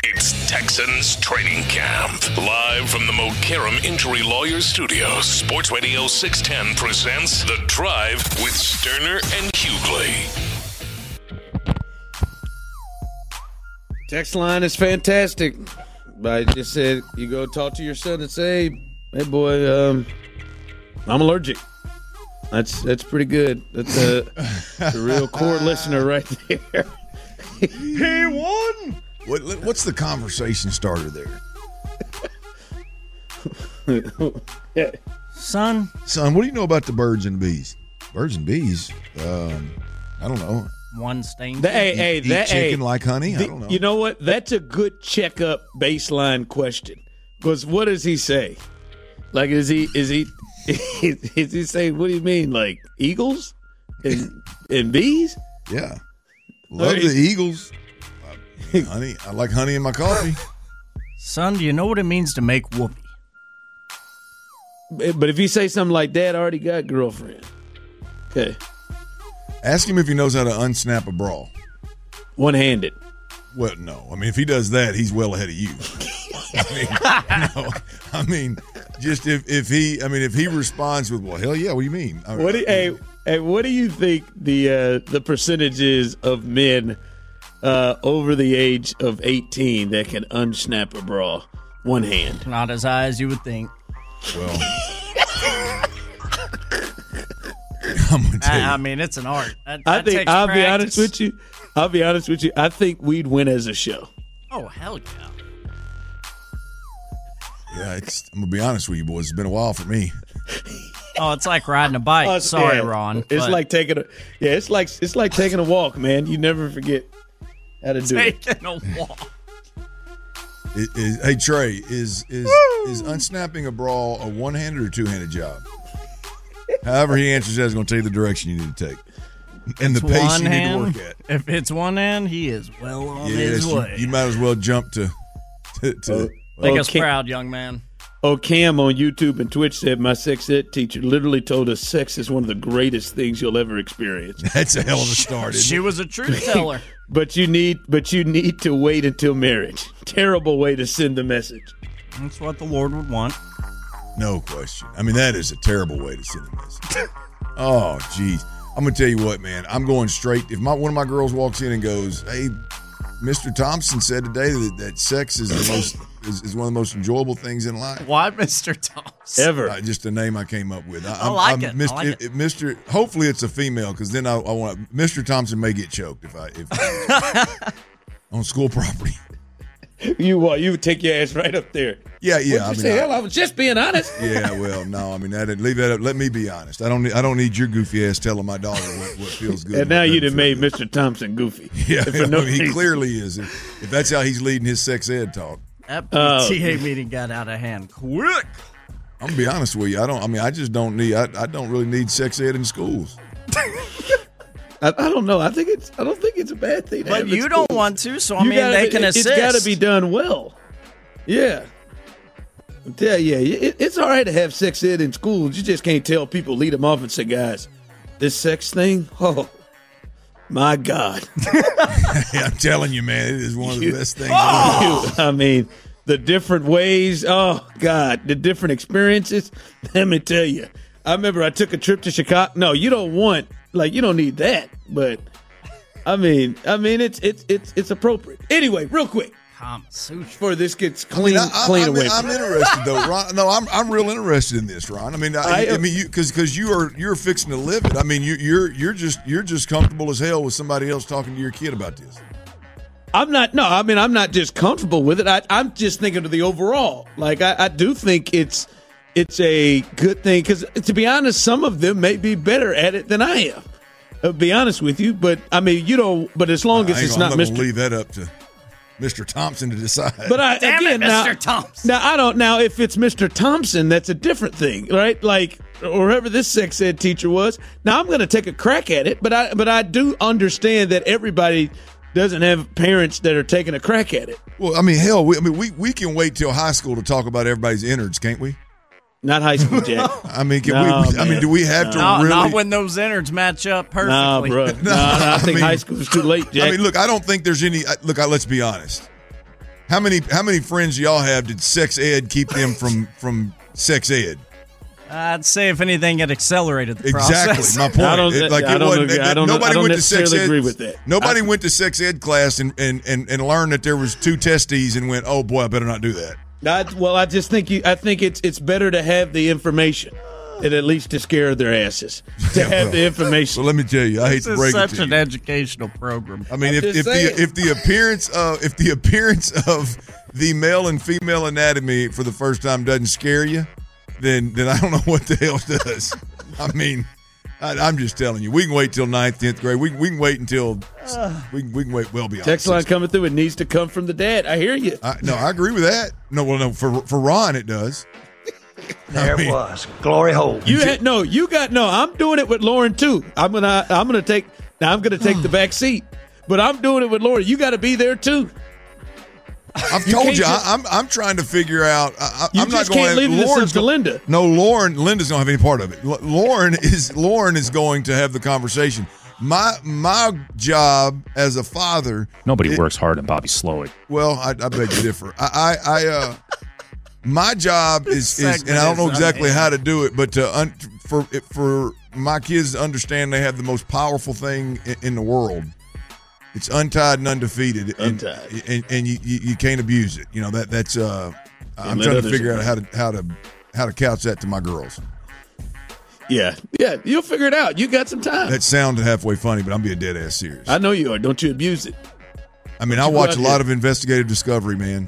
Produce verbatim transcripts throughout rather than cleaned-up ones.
It's Texans Training Camp. Live from the Mokaram Injury Lawyers Studios, Sports Radio six ten presents The Drive with Sterner and Hughley. Text line is fantastic. I just said, you go talk to your son and say, hey, boy, um, I'm allergic. That's that's pretty good. That's a, that's a real core listener right there. He won! What, what's the conversation starter there? Son? Son, what do you know about the birds and bees? Birds and bees? Um, I don't know. One stain. The, hey, hey, Eat that, chicken hey, like honey? the, I don't know. You know what? That's a good checkup baseline question. Because what does he say? Like, is he is he is he saying? What do you mean? Like eagles and and bees? Yeah, love Right. the Eagles. Uh, honey, I like honey in my coffee. Son, do you know what it means to make whoopee? But if you say something like that, I already got a girlfriend. Okay, Ask him if he knows how to unsnap a bra. one handed. Well, no. I mean, if he does that, he's well ahead of you. I mean, no. I mean, just if, if he, I mean, if he responds with, "Well, hell yeah," what do you mean? I, What do you, hey, hey, what do you think the uh, the percentage is of men uh, over the age of eighteen that can unsnap a bra one hand? Not as high as you would think. Well, I'm gonna tell I, you. I mean, it's an art. That, I that think takes I'll be practice. honest with you. I'll be honest with you. I think we'd win as a show. Oh, hell yeah. Yeah, it's, I'm gonna be honest with you, boys. It's been a while for me. Oh, it's like riding a bike. Uh, Sorry, yeah. Ron. It's but like taking a yeah. It's like it's like taking a walk, man. You never forget how to do it. taking a walk. Is, is, hey Trey, is is is unsnapping a bra a one-handed or two-handed job? However he answers that is going to tell you the direction you need to take and the It's pace one you hand. need to work at. If it's one hand, he is well on Yes, his you, way. you might as well jump to to. to Oh. Make us Okay. proud, young man. Oh, Cam on YouTube and Twitch said my sex ed teacher literally told us sex is one of the greatest things you'll ever experience. That's a hell of a start. Isn't She it? was a truth teller. But you need but you need to wait until marriage. Terrible way to send the message. That's what the Lord would want. No question. I mean, that is a terrible way to send a message. Oh, geez. I'm going to tell you what, man. I'm going straight. If my one of my girls walks in and goes, hey, Mister Thompson said today that, that sex is the most is, is one of the most enjoyable things in life. Why, Mister Thompson? Ever. Uh, just a name I came up with. I, I like I'm, it. I Mister like it. if- if Mister Hopefully it's a female because then I, I want Mister Thompson may get choked if I if on school property. You what? You would take your ass right up there. Yeah, yeah. What'd you I mean, say? I- Hell, I was just being honest. Yeah, well, no, I mean, that, leave that up. Let me be honest. I don't need. I don't need your goofy ass telling my daughter what, what feels good. And now what you doesn't done made feel Mister Thompson goofy. good. Yeah, For no I mean, he reason. clearly is. If, if that's how he's leading his sex ed talk, That Oh. P T A meeting got out of hand quick. I'm gonna be honest with you. I don't. I mean, I just don't need. I, I don't really need sex ed in schools. I, I don't know. I think it's. I don't think it's a bad thing. to But have in you don't schools. want to, so I You mean, gotta they be- can it, assist. It's got to be done well. Yeah. Yeah, yeah. It, it's all right to have sex ed in schools. You just can't tell people, lead them off and say, guys, this sex thing, oh, my God. Yeah, I'm telling you, man, it is one of the You- best things. You- I mean, the different ways, oh, God, the different experiences. Let me tell you. I remember I took a trip to Chicago. No, you don't want, like, you don't need that. But, I mean, I mean, it's it's it's it's appropriate. Anyway, real quick, Kama Sutra. before this gets I mean, clean, I, I, clean I away mean, from I'm interested though, Ron. No, I'm I'm real interested in this, Ron. I mean, I, I- I, mean, you because because you are you're fixing to live it. I mean, you you're you're just you're just comfortable as hell with somebody else talking to your kid about this. I'm not. No, I mean, I'm not just comfortable with it. I, I'm just thinking of the overall. Like, I, I do think it's it's a good thing because, to be honest, some of them may be better at it than I am. I'll be honest with you, but I mean, you know, but as long as I ain't it's gonna- not I'm not Mister gonna leave that up to Mister Thompson to decide. But I Damn again it, now, Mister Thompson. now I don't. Now, if it's Mister Thompson, that's a different thing, right? Like, or whoever this sex ed teacher was. Now, I'm going to take a crack at it, but I but I do understand that everybody doesn't have parents that are taking a crack at it. well, I mean, hell, we, I mean, we we can wait till high school to talk about everybody's innards, can't we? Not high school, Jack. I mean, can No, we? I man. mean, do we have to Not, really? not when those innards match up perfectly. Nah, bro. No, No, I I think mean- high school's too late, Jack. I mean, look, I don't think there's any. Look, I, let's be honest. How many how many friends y'all have did sex ed keep them from from sex ed? I'd say if anything, it accelerated the Exactly, process. my point. I don't, It- like, I it don't, wasn't- agree. I don't, nobody I don't went to sex necessarily ed. agree with that. Nobody I, went to sex ed class and, and, and, and learned that there was two testes and went, oh boy, I better not do that. I, well, I just think you. I think it's it's better to have the information, and at least to scare their asses to Yeah, have well, the information. So let me tell you, I hate This to is break it such to an you. educational program. I mean, I'm if, just if saying. the if the appearance of if the appearance of the male and female anatomy for the first time doesn't scare you, then then I don't know what the hell does. I mean, I, I'm just telling you, we can wait till ninth, tenth grade. We we can wait until we can, we can wait well beyond. Text line sixth. coming through. It needs to come from the dad. I hear you. I, no, I agree with that. No, well, no, for for Ron it does. There I mean, it was. Glory hole. You had no. You got no. I'm doing it with Lauren too. I'm gonna. I'm gonna take. Now I'm gonna take the back seat. But I'm doing it with Lauren. You got to be there too. I've You told can't you, just- I, I'm I'm trying to figure out. I, You I'm just not going. can't leave this Lauren's up to go- Linda. No, Lauren. Linda's gonna have any part of it. L- Lauren is Lauren is going to have the conversation. My my job as a father. Nobody it- works hard than Bobby Slowick. Well, I, I beg to differ. I I, I uh, my job is, is and I don't know Segment is exactly unhinged. how to do it, but to un, for for my kids to understand they have the most powerful thing in, in the world. It's untied and undefeated, and, Untied. and, and you, you you can't abuse it. You know that that's. Uh, I'm let trying to others figure out abuse how to how to how to couch that to my girls. Yeah. Yeah. You'll figure it out. You got some time. That sounded halfway funny, but I'm being dead ass serious. I know you are. Don't you abuse it. I mean, I you go watch out a lot here. of investigative discovery, man.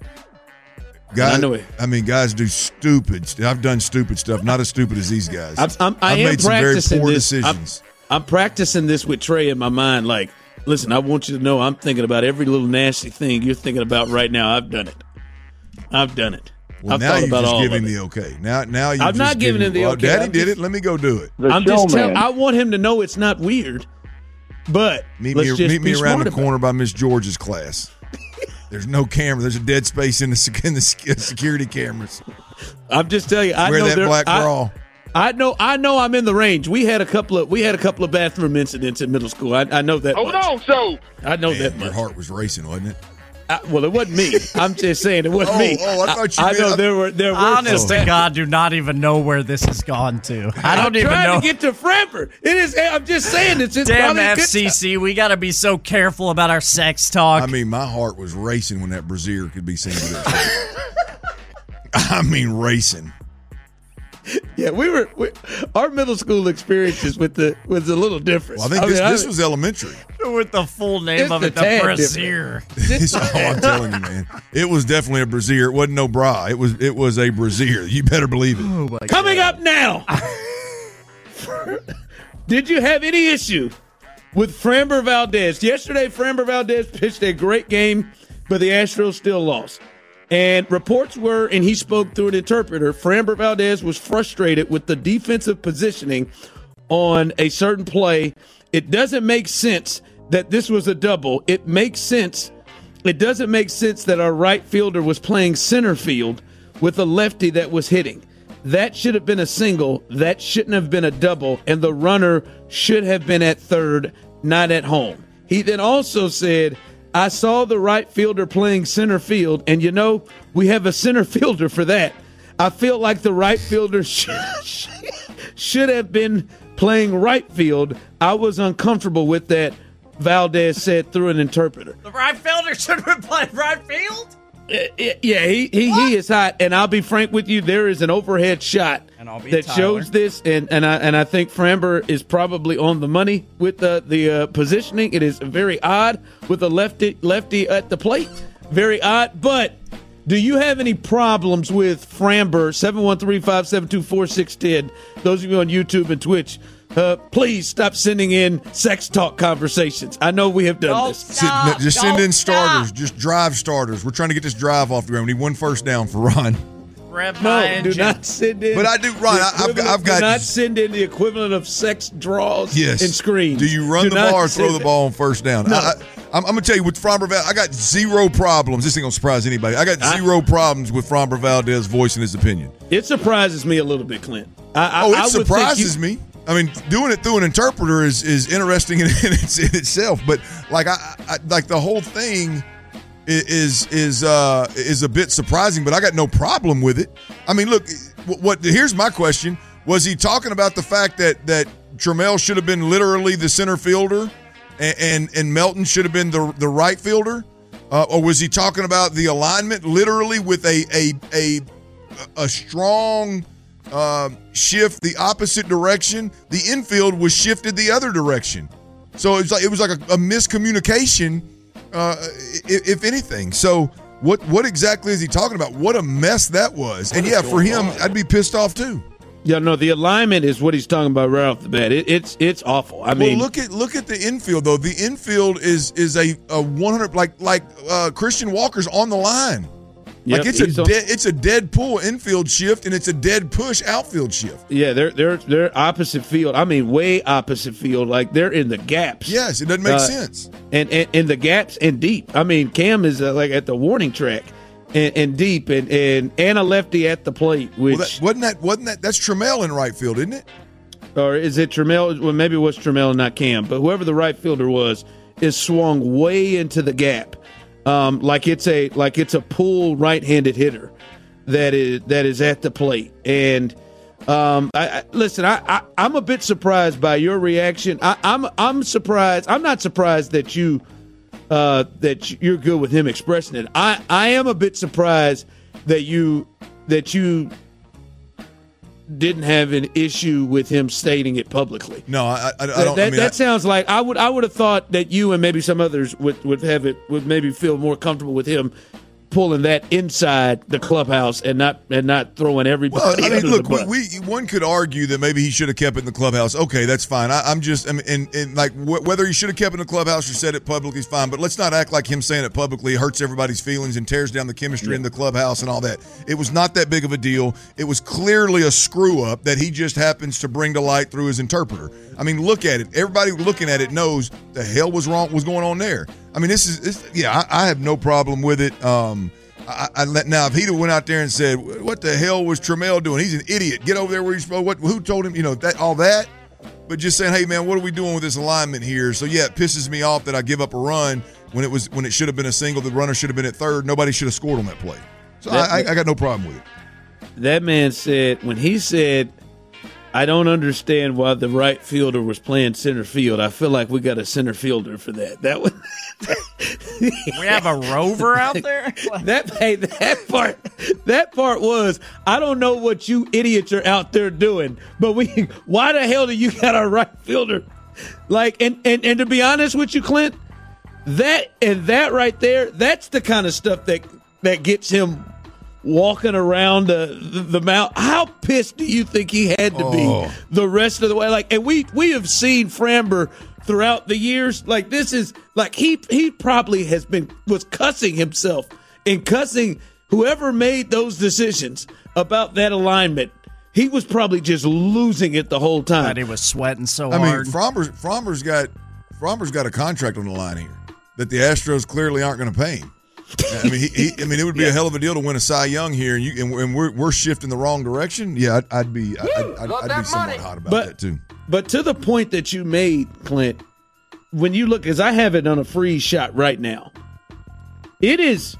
Guys, I know it. I mean, guys do stupid. st- I've done stupid stuff, not as stupid as these guys. I'm, I'm, I I've am made some very practicing poor this. I'm- decisions. I'm practicing this with Trey in my mind. Like, listen, I want you to know I'm thinking about every little nasty thing you're thinking about right now. I've done it. I've done it. Well, I've now thought you about just all give of him it. the okay. Now, now you I'm just not give giving him the well, okay. Daddy I'm did just- it. Let me go do it. The I'm just showman. telling. I want him to know it's not weird. But Meet let's me, just meet me be around smart the about it. corner by Miss George's class. There's no camera. There's a dead space in the sec- in the sec- security cameras. I'm just telling you. I Wear know that there- black I- bra. I know. I know. I'm in the range. We had a couple of. We had a couple of bathroom incidents in middle school. I, I know that. Hold much. on, so I know Man, that your much. heart was racing, wasn't it? I, well, it wasn't me. I'm just saying it wasn't Oh, me. oh, I thought you I, meant- know I- there were there were. Honest some- to God, do not even know where this has gone to. I don't I'm even trying know. to get to Frankfurt. It is. I'm just saying it's. it's Damn probably a good F C C, we got to be so careful about our sex talk. I mean, my heart was racing when that brassiere could be seen. With that. I mean, racing. Yeah, we were. We, our middle school experiences with the was a little different. Well, I think mean, this, I- this was elementary. With the full name It's of the it, the tad brassiere. It's all I'm telling you, man. It was definitely a brassiere. It wasn't no bra. It was it was a brassiere. You better believe it. Coming up now. Did you have any issue with Framber Valdez? Yesterday, Framber Valdez pitched a great game, but the Astros still lost. And reports were, and he spoke through an interpreter, Framber Valdez was frustrated with the defensive positioning on a certain play. It doesn't make sense that this was a double. It makes sense. It doesn't make sense that our right fielder was playing center field with a lefty that was hitting. That should have been a single. That shouldn't have been a double. And the runner should have been at third, not at home. He then also said, I saw the right fielder playing center field, and you know, we have a center fielder for that. I feel like the right fielder should, should have been playing right field. I was uncomfortable with that, Valdez said through an interpreter. The right fielder should have been playing right field? Uh, Yeah, he he, he is hot, and I'll be frank with you. There is an overhead shot And I'll be that Tyler. shows this, and, and I and I think Framber is probably on the money with the the uh, positioning. It is very odd with a lefty lefty at the plate, very odd. But do you have any problems with Framber? seven one three, five seven two, four six one zero. Those of you on YouTube and Twitch, uh, please stop sending in sex talk conversations. I know we have done Don't this. stop. Send- just send Don't in starters. stop. Just drive starters. We're trying to get this drive off the ground. We need one first down for Ron. Rev No, my do engine. not send in. But I do- Ron, the I- I've got- equivalent- I've got- Do not send in the equivalent of sex draws Yes. and screens. Do you run Do the not ball or throw send the it. ball on first down? No. I, I, I'm, I'm going to tell you, with Framber Valdez, I got zero problems. This ain't going to surprise anybody. I got I- zero problems with Framber Valdez voicing his opinion. It surprises me a little bit, Clint. I, I, Oh, I it would think surprises you- me. I mean, doing it through an interpreter is, is interesting in, in, its, in itself. But like I, I like the whole thing is is uh, is a bit surprising, but I got no problem with it. I mean, look, what, what here's my question: was he talking about the fact that that Trammell should have been literally the center fielder, and and, and Melton should have been the the right fielder, uh, or was he talking about the alignment literally with a a a a strong uh, shift the opposite direction? The infield was shifted the other direction, so it was like it was like a, a miscommunication. Uh, if, if anything. So what what exactly is he talking about? What a mess that was. And yeah, for him, I'd be pissed off too. Yeah, no, the alignment is what he's talking about right off the bat. It, it's it's awful. I well, mean, look at look at the infield though. The infield is is a, a one hundred like like uh, Christian Walker's on the line. Yep, like it's a he's on- dead it's a dead pull infield shift and it's a dead push outfield shift. yeah, they're they're they're opposite field. I mean, way opposite field. Like they're in the gaps. Yes, it doesn't make Uh, sense. And, and and the gaps and deep. I mean, Cam is uh, like at the warning track and, and deep, and, and and a lefty at the plate. Which Well, that, wasn't that wasn't that that's Trammell in right field, isn't it? or is it Trammell? Well, maybe it was Trammell and not Cam, but whoever the right fielder was is swung way into the gap, um, like it's a like it's a pull right-handed hitter that is that is at the plate. And um, I, I, listen, I, I I'm a bit surprised by your reaction. I, I'm I'm surprised. I'm not surprised that you uh, that you're good with him expressing it. I, I am a bit surprised that you that you. didn't have an issue with him stating it publicly. No, I, I, I That, don't. that, I mean, that I, sounds like I would I would have thought that you and maybe some others would, would have it would maybe feel more comfortable with him pulling that inside the clubhouse and not and not throwing everybody. Well, I mean, under look, the bus. we, we one could argue that maybe he should have kept it in the clubhouse. Okay, that's fine. I, I'm just, I mean, and, and like wh- whether he should have kept it in the clubhouse or said it publicly is fine. But let's not act like him saying it publicly hurts everybody's feelings and tears down the chemistry Yeah. in the clubhouse and all that. It was not that big of a deal. It was clearly a screw up that he just happens to bring to light through his interpreter. I mean, look at it. Everybody looking at it knows the hell was wrong was going on there. I mean, this is, this, yeah, I, I have no problem with it. Um, I, I let now if he'd have went out there and said, "What the hell was Trammell doing? He's an idiot. Get over there where he's supposed. What? Who told him? You know that all that." But just saying, "Hey man, what are we doing with this alignment here?" So yeah, it pisses me off that I give up a run when it was when it should have been a single. The runner should have been at third. Nobody should have scored on that play. So That- I, I, I got no problem with it. That man said when he said, "I don't understand why the right fielder was playing center field." I feel like we got a center fielder for that. That was We have a rover out there? that. Hey, that part. That part was. I don't know what you idiots are out there doing, but we. Why the hell do you got our right fielder? Like, and and and to be honest with you, Clint, that and that right there. That's the kind of stuff that that gets him walking around the, the, the mount. How pissed do you think he had to be Oh. the rest of the way? Like, and we we have seen Framber throughout the years. Like, this is like he he probably has been was cussing himself and cussing whoever made those decisions about that alignment. He was probably just losing it the whole time. God, he was sweating so I mean, hard. Frommer's Frommer's got Frommer's got a contract on the line here that the Astros clearly aren't going to pay him. I mean, he, he, I mean, it would be a hell of a deal to win a Cy Young here, and, you, and, and we're we're shifting the wrong direction. Yeah, I'd, I'd be I'd, I'd, I'd be somewhat hot about But- that too. But to the point that you made, Clint, when you look, as I have it on a freeze shot right now, it is,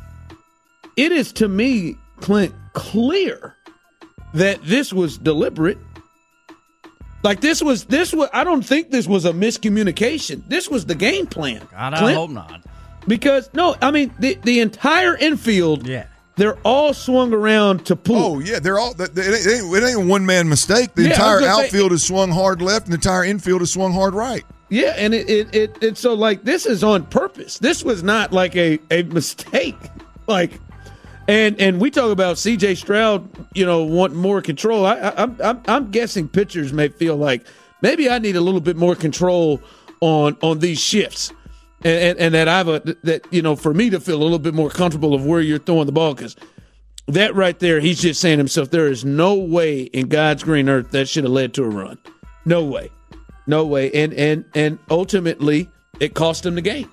it is to me, Clint, clear that this was deliberate. Like this was, this was, I don't think this was a miscommunication. This was the game plan. God, I Clint. hope not. Because, no, I mean, the, the entire infield, Yeah. they're all swung around to pull. Oh yeah, they're all. It ain't, it ain't, it ain't a one man mistake. The Yeah, I was entire gonna say- outfield is swung hard left, and the entire infield is swung hard right. Yeah, and it, it, it, it so like this is on purpose. This was not like a, a mistake. Like, and and we talk about C J Stroud, you know, wanting more control. I, I, I'm I'm I'm guessing pitchers may feel like maybe I need a little bit more control on on these shifts, and and, and that I've a, that you know for me to feel a little bit more comfortable of where you're throwing the ball, because that right there, he's just saying to himself, there is no way in God's green earth that should have led to a run. No way. No way. And and and ultimately, it cost him the game.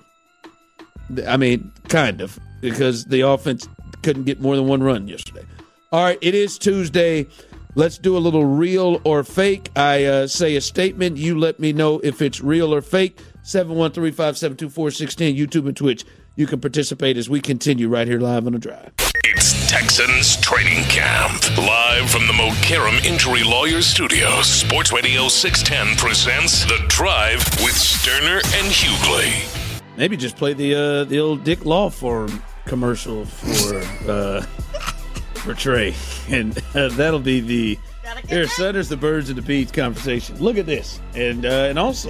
I mean, kind of, because the offense couldn't get more than one run yesterday. All right, it is Tuesday. Let's do a little real or fake. I uh, say a statement. You let me know if it's real or fake. seven one three, five seven two, four six one zero, YouTube and Twitch. you can participate as we continue right here live on The Drive. It's Texans Training Camp. Live from the Mokaram Injury Lawyers Studios, Sports Radio six ten presents The Drive with Sterner and Hughley. Maybe just play the uh, the old Dick Law Firm commercial for uh, for Trey, and uh, that'll be the here. So there's the birds and the bees conversation. Look at this, and uh, and also,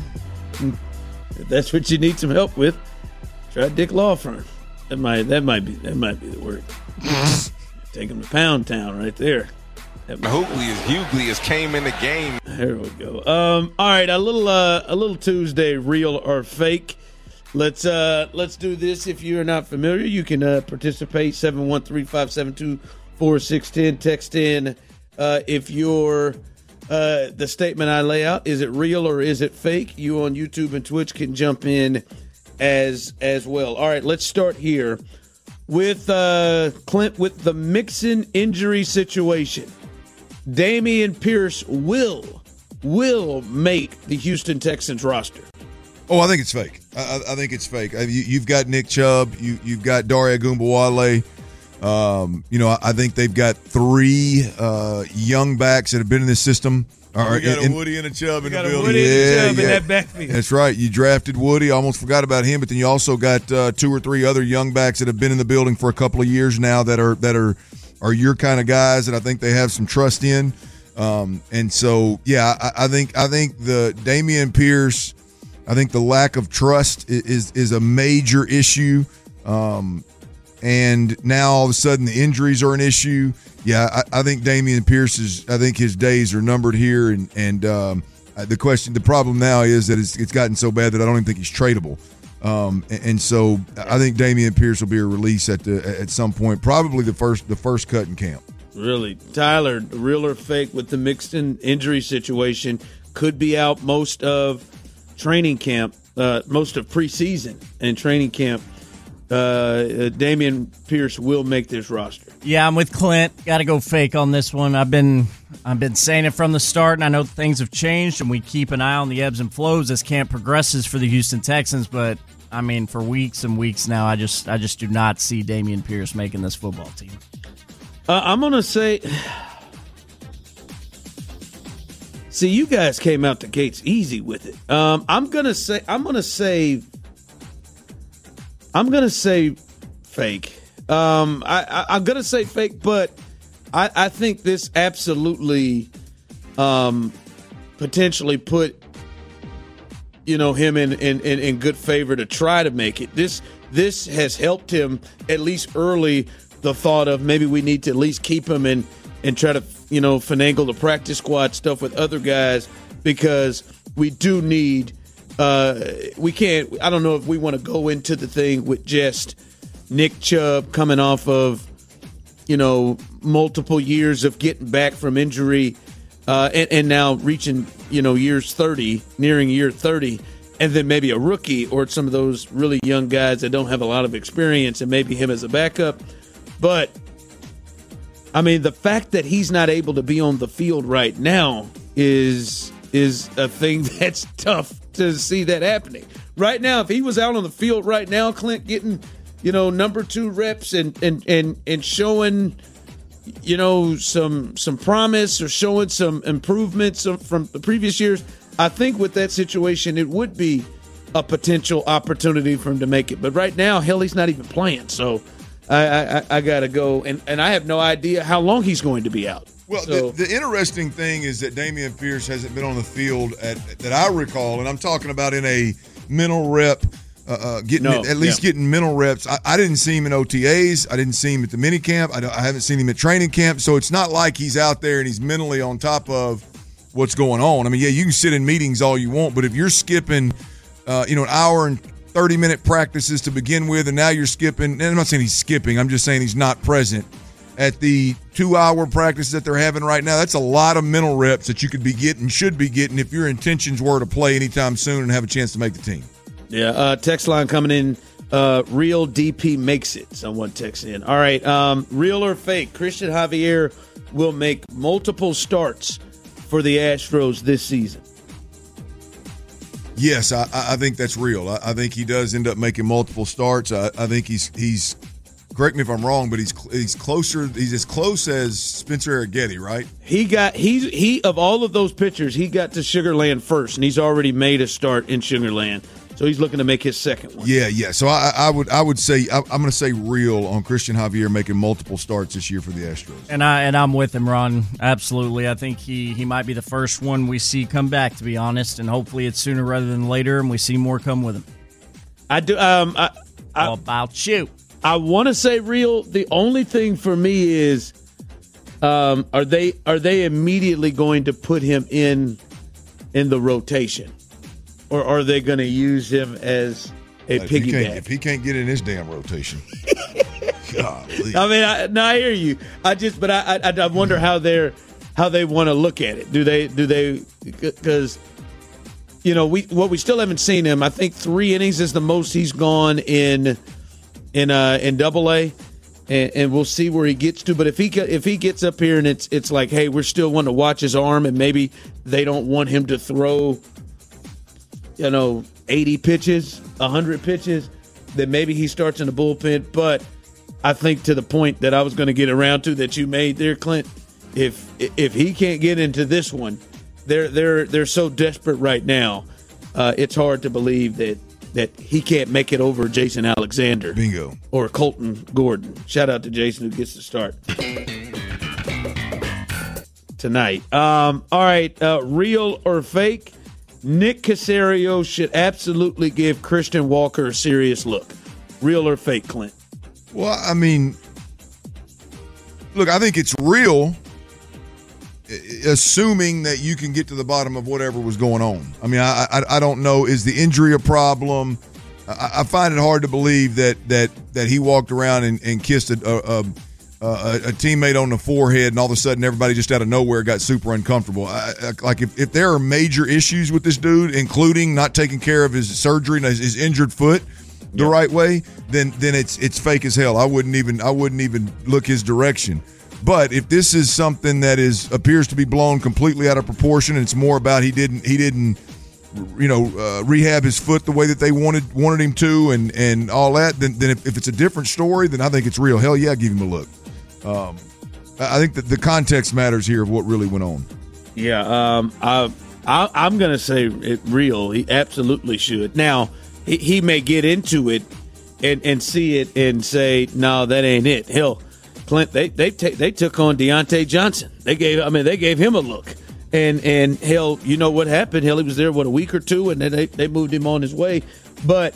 if that's what you need some help with, try Dick Law Firm. That might that might be that might be the word. Take him to Pound Town right there. Hopefully, as Hughley has came in the game. There we go. Um, all right, a little uh, a little Tuesday, real or fake. Let's uh, let's do this. If you're not familiar, you can uh, participate. seven one three, five seven two, four six one zero. Text in uh, if you're uh, the statement I lay out. Is it real or is it fake? You on YouTube and Twitch can jump in as as well. All right, let's start here with uh, Clint with the Mixon injury situation. Dameon Pierce will will make the Houston Texans roster. Oh, I think it's fake. I, I think it's fake. You, you've got Nick Chubb. You, you've got Dare Ogunbowale. Um, you know, I, I think they've got three uh, young backs that have been in this system. Oh, we got in, a Woody and a Chubb in the building. Woody and a Chubb yeah. in that backfield. That's right. You drafted Woody. I almost forgot about him, but then you also got uh, two or three other young backs that have been in the building for a couple of years now that are that are are your kind of guys that I think they have some trust in. Um, and so, yeah, I, I think I think the Dameon Pierce. I think the lack of trust is is a major issue, um, and now all of a sudden the injuries are an issue. Yeah, I, I think Dameon Pierce is. I think his days are numbered here, and and um, the question, the problem now is that it's, it's gotten so bad that I don't even think he's tradable. Um, and, and so I think Dameon Pierce will be a release at the at some point, probably the first the first cut in camp. Really, Tyler, real or fake with the Mixon injury situation, could be out most of training camp, uh, most of preseason and training camp. Uh, Dameon Pierce will make this roster. Yeah, I'm with Clint. Got to go fake on this one. I've been I've been saying it from the start, and I know things have changed, and we keep an eye on the ebbs and flows as camp progresses for the Houston Texans. But I mean, for weeks and weeks now, I just I just do not see Dameon Pierce making this football team. Uh, I'm gonna say. See, you guys came out the gates easy with it. Um, I'm gonna say, I'm gonna say, I'm gonna say, fake. Um, I, I, I'm gonna say fake, but I, I think this absolutely, um, potentially put, you know, him in, in, in, in good favor to try to make it. This this has helped him at least early. The thought of maybe we need to at least keep him and and try to, you know, finagle the practice squad stuff with other guys, because we do need uh, – we can't – I don't know if we want to go into the thing with just Nick Chubb coming off of, you know, multiple years of getting back from injury uh, and, and now reaching, you know, years thirty, nearing year thirty, and then maybe a rookie or some of those really young guys that don't have a lot of experience and maybe him as a backup. But – I mean, the fact that he's not able to be on the field right now is is a thing that's tough to see that happening. Right now, if he was out on the field right now, Clint, getting, you know, number two reps and and and, and showing, you know, some some promise or showing some improvements from the previous years, I think with that situation, it would be a potential opportunity for him to make it. But right now, hell, he's not even playing, so I, I, I got to go, and, and I have no idea how long he's going to be out. Well, so, the, the interesting thing is that Dameon Pierce hasn't been on the field at, that I recall, and I'm talking about in a mental rep, uh, uh, getting no, at least yeah. getting mental reps. I, I didn't see him in O T As. I didn't see him at the mini camp. I, I haven't seen him at training camp. So it's not like he's out there and he's mentally on top of what's going on. I mean, yeah, you can sit in meetings all you want, but if you're skipping, uh, you know, an hour and thirty-minute practices to begin with, and now you're skipping, and I'm not saying he's skipping, I'm just saying he's not present at the two-hour practice that they're having right now. That's a lot of mental reps that you could be getting, should be getting, if your intentions were to play anytime soon and have a chance to make the team. Yeah, uh, text line coming in, uh, real D P makes it. Someone text in. All right, um, real or fake, Christian Javier will make multiple starts for the Astros this season. Yes, I, I think that's real. I, I think he does end up making multiple starts. I, I think he's he's. Correct me if I'm wrong, but he's he's closer. He's as close as Spencer Arrighetti, right? He got he he of all of those pitchers, he got to Sugar Land first, and he's already made a start in Sugar Land. So he's looking to make his second one. Yeah, yeah. So I, I would I would say I, I'm going to say real on Christian Javier making multiple starts this year for the Astros. And I and I'm with him, Ron. Absolutely. I think he, he might be the first one we see come back, to be honest, and hopefully it's sooner rather than later, and we see more come with him. I do. Um, I, I, How about you? I want to say real. The only thing for me is, um, are they are they immediately going to put him in in the rotation, or are they going to use him as a if he, can't, piggyback? if he can't get in his damn rotation, golly. I mean, I, no, I hear you. I just, but I, I, I wonder how they're how they want to look at it. Do they do they because you know we what we still haven't seen him. I think three innings is the most he's gone in. in uh in Double A, and, and we'll see where he gets to. But if he if he gets up here and it's it's like, hey, we're still wanting to watch his arm, and maybe they don't want him to throw, you know, eighty pitches, one hundred pitches, then maybe he starts in the bullpen. But I think to the point that I was going to get around to that you made there, Clint, if if he can't get into this one, they're they're they're so desperate right now. Uh, it's hard to believe that. that he can't make it over Jason Alexander. Bingo. Or Colton Gordon. Shout out to Jason who gets to start tonight. Um, all right, uh, real or fake? Nick Caserio should absolutely give Christian Walker a serious look. Real or fake, Clint? Well, I mean, look, I think it's real, assuming that you can get to the bottom of whatever was going on. I mean, I I, I don't know. Is the injury a problem? I, I find it hard to believe that that that he walked around and, and kissed a a, a a teammate on the forehead, and all of a sudden everybody just out of nowhere got super uncomfortable. I, I, like if, if there are major issues with this dude, including not taking care of his surgery and his, his injured foot the right way, then then it's it's fake as hell. I wouldn't even I wouldn't even look his direction. But if this is something that is appears to be blown completely out of proportion, and it's more about he didn't he didn't you know uh, rehab his foot the way that they wanted wanted him to, and, and all that, then then if, if it's a different story, then I think it's real. Hell yeah, give him a look. Um, I think that the context matters here of what really went on. Yeah, um, I, I I'm gonna say it real. He absolutely should. Now he, he may get into it and and see it and say, no, that ain't it. Hell. Clint, they they t- they took on Deontay Johnson. They gave, I mean, they gave him a look, and and hell, you know what happened? Hell, he was there what a week or two, and then they, they moved him on his way. But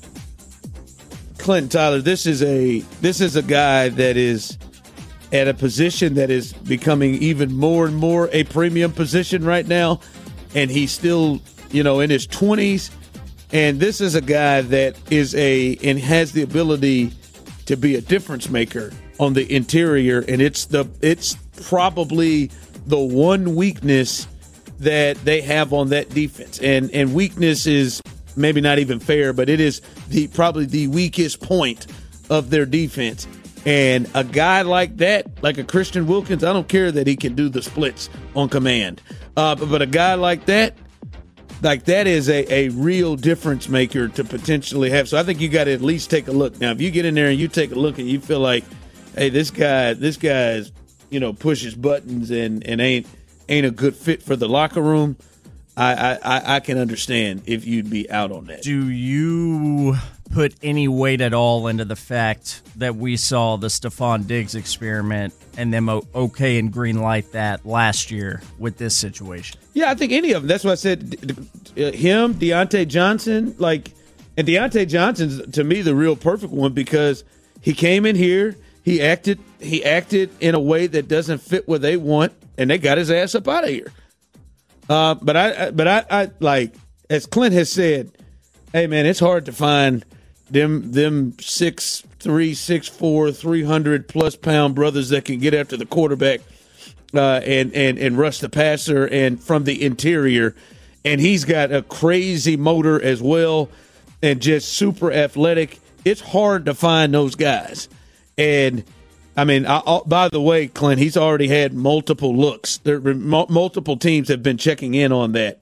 Clint Tyler, this is a this is a guy that is at a position that is becoming even more and more a premium position right now, and he's still, you know, in his twenties, and this is a guy that is a and has the ability to be a difference maker on the interior, and it's the it's probably the one weakness that they have on that defense. And and weakness is maybe not even fair, but it is the probably the weakest point of their defense. And a guy like that, like a Christian Wilkins, I don't care that he can do the splits on command. Uh, but, but a guy like that, like that is a, a real difference maker to potentially have. So I think you got to at least take a look. Now, if you get in there and you take a look and you feel like, hey, this guy, this guy is, you know, pushes buttons and, and ain't ain't a good fit for the locker room, I, I, I can understand if you'd be out on that. Do you put any weight at all into the fact that we saw the Stephon Diggs experiment and them okay and green light that last year with this situation? Yeah, I think any of them. That's why I said him, Deontay Johnson, like, and Deontay Johnson's to me the real perfect one because he came in here, he acted, he acted in a way that doesn't fit what they want, and they got his ass up out of here. Uh, but I, but I, I like as Clint has said, hey man, it's hard to find them them six three, six four, three hundred plus pound brothers that can get after the quarterback uh, and and and rush the passer and from the interior, and he's got a crazy motor as well, and just super athletic. It's hard to find those guys, and. I mean, I, I, by the way, Clint, he's already had multiple looks. There, multiple teams have been checking in on that.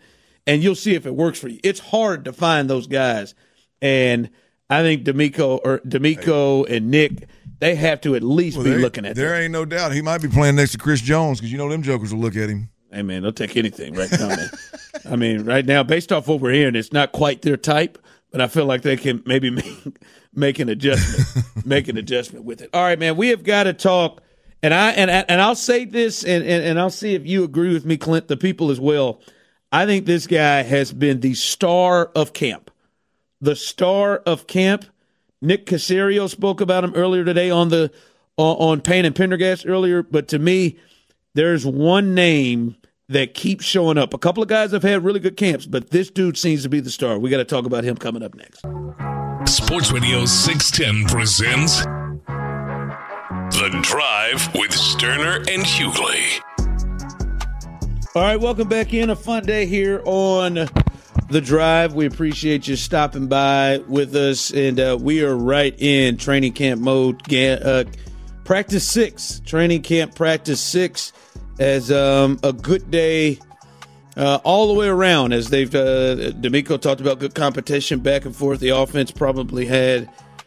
and you'll see if it works for you. It's hard to find those guys, and I think D'Amico or D'Amico and Nick, they have to at least well, be looking at there. There ain't no doubt he might be playing next to Chris Jones because you know them jokers will look at him. Hey, man, they'll take anything right now, man. I mean, right now, based off what we're hearing, it's not quite their type, but I feel like they can maybe make, make an adjustment, make an adjustment with it. All right, man, we have got to talk, and I and and I'll say this, and, and, and I'll see if you agree with me, Clint, the people as well. I think this guy has been the star of camp. The star of camp. Nick Caserio spoke about him earlier today on the on, on Payne and Pendergast earlier, but to me, there's one name that keeps showing up. A couple of guys have had really good camps, but this dude seems to be the star. We got to talk about him coming up next. Sports Radio six ten presents The Drive with Sterner and Hughley. All right, welcome back in. A fun day here on The Drive. We appreciate you stopping by with us, and uh, we are right in training camp mode. Uh, practice six, training camp practice six, as um, a good day uh, all the way around. As they've uh, D'Amico talked about good competition back and forth. The offense probably had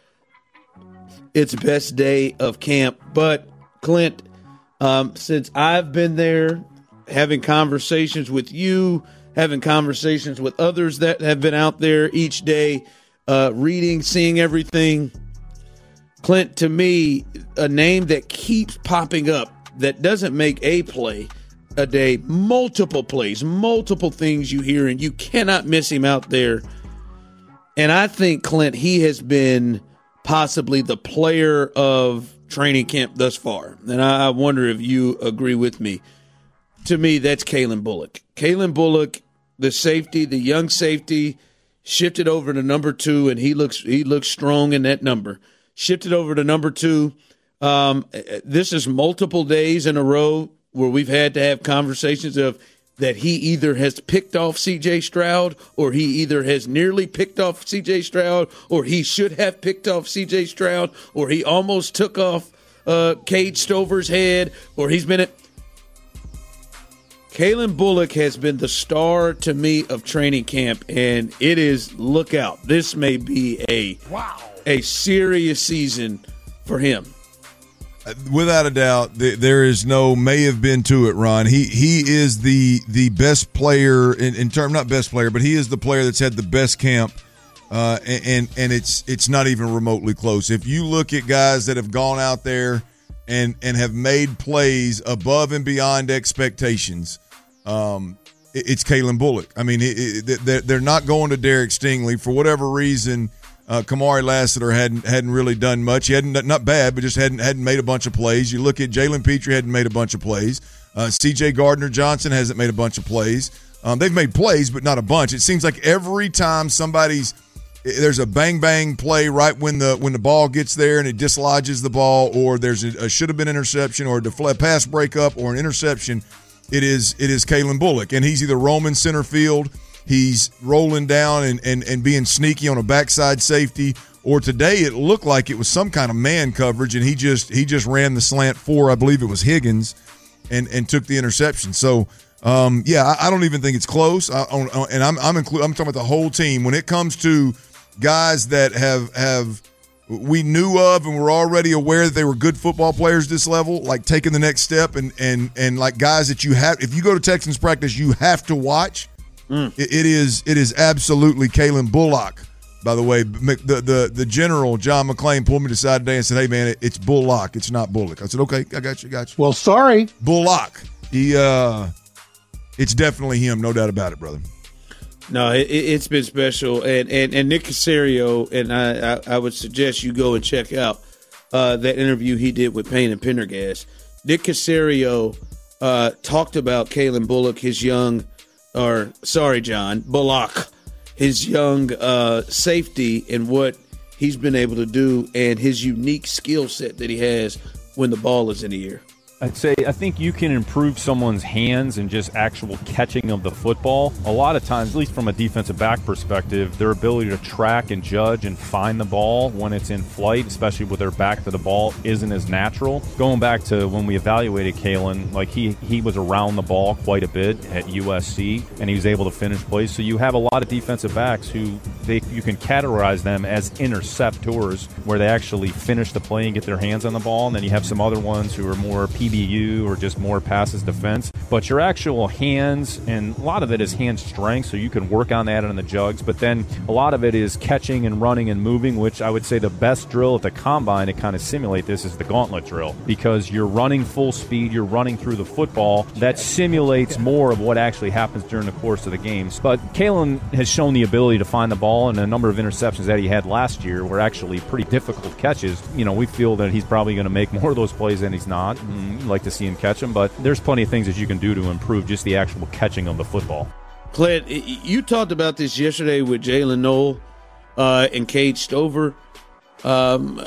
its best day of camp, but Clint, um, since I've been there, having conversations with you, having conversations with others that have been out there each day, uh, reading, seeing everything. Clint, to me, a name that keeps popping up that doesn't make a play a day, multiple plays, multiple things you hear, and you cannot miss him out there. And I think, Clint, he has been possibly the player of training camp thus far. And I wonder if you agree with me. To me, that's Kalen Bullock. Kalen Bullock, the safety, the young safety, shifted over to number two, and he looks he looks strong in that number. Shifted over to number two. Um, this is multiple days in a row where we've had to have conversations of that he either has picked off C J Stroud, or he either has nearly picked off C J Stroud, or he should have picked off C J Stroud, or he almost took off uh, Cade Stover's head, or he's been at – Kalen Bullock has been the star to me of training camp, and it is, look out, this may be a wow. a serious season for him. Without a doubt, there is no may have been to it, Ron. He he is the the best player in, in term not best player, but he is the player that's had the best camp, uh, and and it's it's not even remotely close. If you look at guys that have gone out there and and have made plays above and beyond expectations, um, it, it's Kalen Bullock. I mean, it, it, they're not going to Derek Stingley for whatever reason. Uh, Kamari Lassiter hadn't hadn't really done much. He hadn't not bad, but just hadn't hadn't made a bunch of plays. You look at Jalen Petrie, hadn't made a bunch of plays. Uh, C J Gardner Johnson hasn't made a bunch of plays. Um, they've made plays, but not a bunch. It seems like every time somebody's there's a bang bang play right when the when the ball gets there and it dislodges the ball, or there's a, a should have been interception, or a deflect pass breakup, or an interception. It is it is Kalen Bullock, and he's either roaming center field. He's rolling down and, and, and being sneaky on a backside safety. Or today it looked like it was some kind of man coverage, and he just he just ran the slant for, I believe it was Higgins, and, and took the interception. So, um, yeah, I, I don't even think it's close. I, and I'm I'm, inclu- I'm talking about the whole team. When it comes to guys that have have we knew of and were already aware that they were good football players at this level, like taking the next step, and and and like guys that you have – if you go to Texans practice, you have to watch – Mm. It, it is it is absolutely Kalen Bullock. By the way, the the the general John McClain pulled me to the side today and said, "Hey man, it, it's Bullock. It's not Bullock." I said, "Okay, I got you, got you." Well, sorry, Bullock. He uh, it's definitely him, no doubt about it, brother. No, it, it's been special, and and and Nick Caserio, and I, I I would suggest you go and check out uh, that interview he did with Payne and Pendergast. Nick Caserio uh, talked about Kalen Bullock, his young. Or, sorry, John, Bullock, his young uh, safety, and what he's been able to do, and his unique skill set that he has when the ball is in the air. I'd say I think you can improve someone's hands and just actual catching of the football. A lot of times, at least from a defensive back perspective, their ability to track and judge and find the ball when it's in flight, especially with their back to the ball, isn't as natural. Going back to when we evaluated Kalen, like he, he was around the ball quite a bit at U S C, and he was able to finish plays. So you have a lot of defensive backs who they you can categorize them as interceptors, where they actually finish the play and get their hands on the ball, and then you have some other ones who are more P B U or just more passes defense. But your actual hands, and a lot of it is hand strength, so you can work on that on the jugs, but then a lot of it is catching and running and moving, which I would say the best drill at the combine to kind of simulate this is the gauntlet drill, because you're running full speed, you're running through the football. That simulates more of what actually happens during the course of the games. But Kalen has shown the ability to find the ball, and a number of interceptions that he had last year were actually pretty difficult catches. You know, we feel that he's probably going to make more of those plays than he's not. You'd like to see him catch them, but there's plenty of things that you can do to improve just the actual catching of the football. Clint, you talked about this yesterday with Jalen Noel uh, and Cade Stover. Um,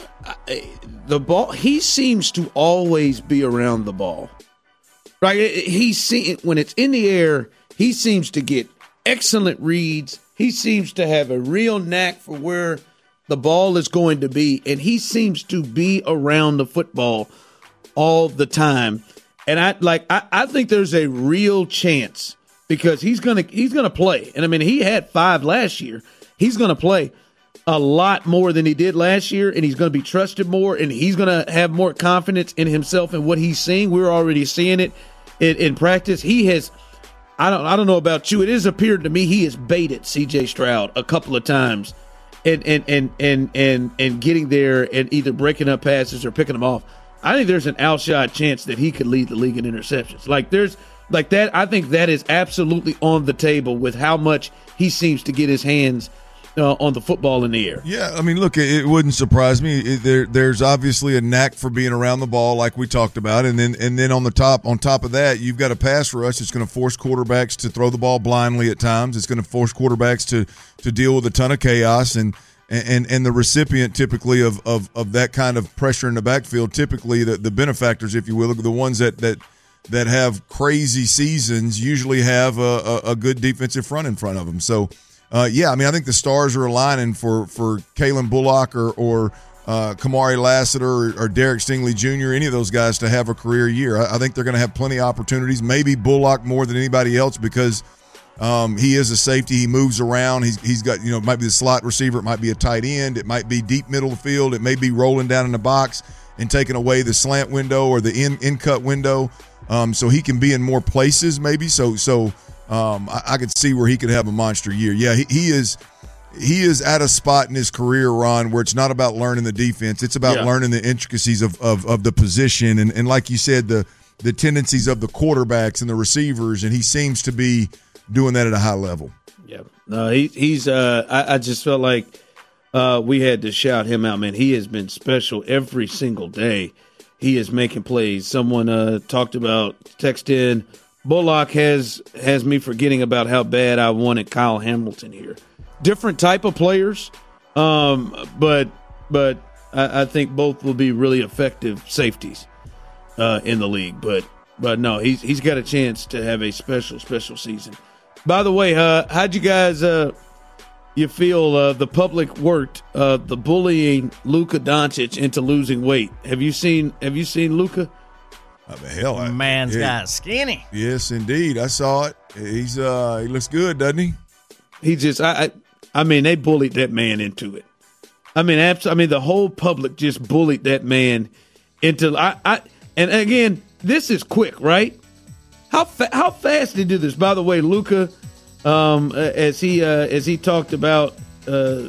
the ball, he seems to always be around the ball, right? He see when it's in the air, he seems to get excellent reads. He seems to have a real knack for where the ball is going to be, and he seems to be around the football all the time. And I like I, I think there's a real chance, because he's gonna he's gonna play. And I mean, he had five last year. He's gonna play a lot more than he did last year, and he's gonna be trusted more, and he's gonna have more confidence in himself and what he's seeing. We're already seeing it in, in practice. He has I don't I don't know about you. It has appeared to me he has baited C J Stroud a couple of times and and and and and, and getting there and either breaking up passes or picking them off. I think there's an outshot chance that he could lead the league in interceptions. Like there's like that. I think that is absolutely on the table with how much he seems to get his hands uh, on the football in the air. Yeah, I mean, look, it wouldn't surprise me. It, there, there's obviously a knack for being around the ball, like we talked about, and then and then on the top, on top of that, you've got a pass rush that's going to force quarterbacks to throw the ball blindly at times. It's going to force quarterbacks to to deal with a ton of chaos, and and and the recipient typically of of of that kind of pressure in the backfield, typically the the benefactors, if you will, the ones that that. that have crazy seasons usually have a, a, a good defensive front in front of them. So, uh, yeah, I mean, I think the stars are aligning for, for Kalen Bullock or, or uh, Kamari Lassiter or, or Derek Stingley Junior, any of those guys to have a career year. I, I think they're going to have plenty of opportunities, maybe Bullock more than anybody else because um, he is a safety. He moves around. He's He's got, you know, it might be the slot receiver. It might be a tight end. It might be deep middle of the field. It may be rolling down in the box and taking away the slant window or the in, in cut window. Um, so he can be in more places maybe. So so um, I, I could see where he could have a monster year. Yeah, he, he is he is at a spot in his career, Ron, where it's not about learning the defense. It's about yeah. learning the intricacies of, of, of the position. And, and like you said, the the tendencies of the quarterbacks and the receivers. And he seems to be doing that at a high level. Yeah. No, he, he's uh, – I, I just felt like uh, we had to shout him out, man. He has been special every single day. He is making plays. Someone uh, talked about text in. Bullock has has me forgetting about how bad I wanted Kyle Hamilton here. Different type of players, um, but but I, I think both will be really effective safeties uh, in the league. But but no, he's he's got a chance to have a special special season. By the way, uh, how'd you guys uh, you feel uh, the public worked uh, the bullying Luka Doncic into losing weight? Have you seen Have you seen Luka? Oh, the hell, I, man's yeah. got skinny. Yes, indeed, I saw it. He's uh, he looks good, doesn't he? He just, I, I, I mean, they bullied that man into it. I mean, abs- I mean, the whole public just bullied that man into. I, I and again, this is quick, right? How fa- how fast they do this? By the way, Luka. Um, as he uh, as he talked about uh,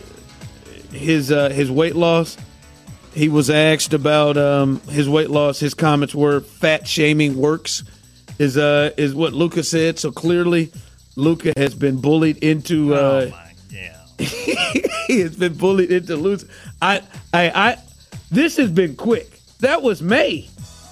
his uh, his weight loss, he was asked about um, his weight loss. His comments were "fat shaming works," is uh is what Luka said. So clearly, Luka has been bullied into. Uh, oh my God! He has been bullied into losing. I I I. This has been quick. That was May.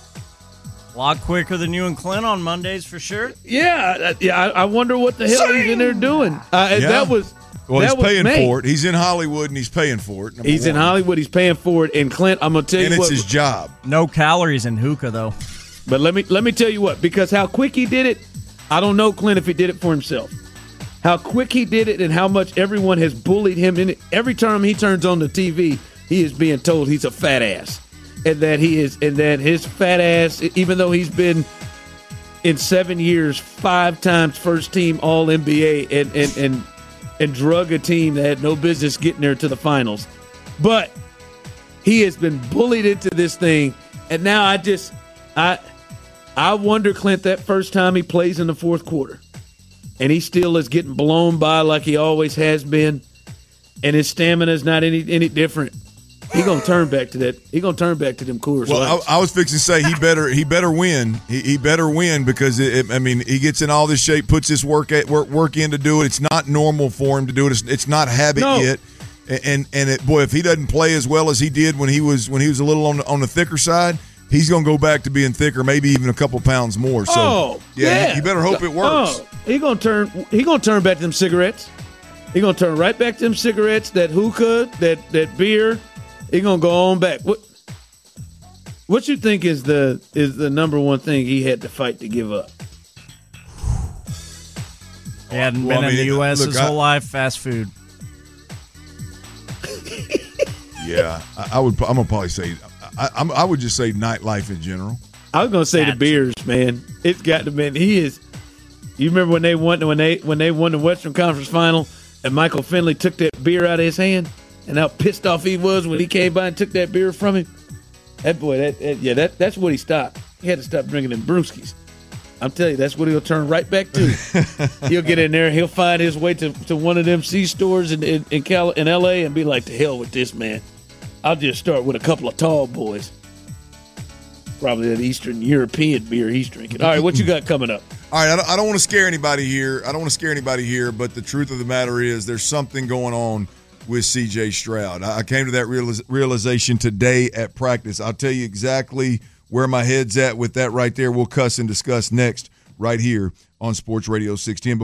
A lot quicker than you and Clint on Mondays for sure. Yeah, yeah. I, I wonder what the hell Sing! he's in there doing. Uh, yeah. That was well. that He's was paying May. for it. He's in Hollywood and he's paying for it. He's one. in Hollywood. He's paying for it. And Clint, I'm gonna tell and you it's what. his job. No calories in hookah though. But let me let me tell you what, because how quick he did it, I don't know, Clint, if he did it for himself. How quick he did it and how much everyone has bullied him in it. Every time he turns on the T V, he is being told he's a fat ass. And that he is and that his fat ass, even though he's been in seven years, five times first team all N B A and and and, and drug a team that had no business getting there to the finals. But he has been bullied into this thing, and now I just I I wonder, Clint, that first time he plays in the fourth quarter, and he still is getting blown by like he always has been, and his stamina is not any any different. He gonna turn back to that. He gonna turn back to them Coors Well, Lights. I, I was fixing to say he better he better win. He, he better win because it, it, I mean he gets in all this shape, puts this work at, work work in to do it. It's not normal for him to do it. It's, it's not habit No. yet. And and it, boy, if he doesn't play as well as he did when he was when he was a little on the, on the thicker side, he's gonna go back to being thicker, maybe even a couple pounds more. So oh, yeah, yeah. You, you better hope it works. Oh, he gonna turn. He gonna turn back to them cigarettes. He gonna turn right back to them cigarettes, that hookah, that that beer. He gonna go on back. What what you think is the is the number one thing he had to fight to give up? He hadn't Well, been I mean, in the U S look, his I- whole life. Fast food. Yeah, I, I would. I'm gonna probably say. I, I'm, I would just say nightlife in general. I was gonna say the That's- beers, man. It's got to be. He is. You remember when they won when they when they won the Western Conference Final and Michael Finley took that beer out of his hand and how pissed off he was when he came by and took that beer from him. That boy, that, that yeah, that that's what he stopped. He had to stop drinking them brewskis. I'm telling you, that's what he'll turn right back to. He'll get in there, he'll find his way to, to one of them C stores in in in, Cal, in L A and be like, to hell with this, man. I'll just start with a couple of tall boys. Probably that Eastern European beer he's drinking. All right, what you got coming up? All right, I don't, I don't want to scare anybody here. I don't want to scare anybody here, but the truth of the matter is there's something going on with C J Stroud. I I came to that realiz- realization today at practice. I'll tell you exactly where my head's at with that right there. We'll cuss and discuss next right here on Sports Radio six ten.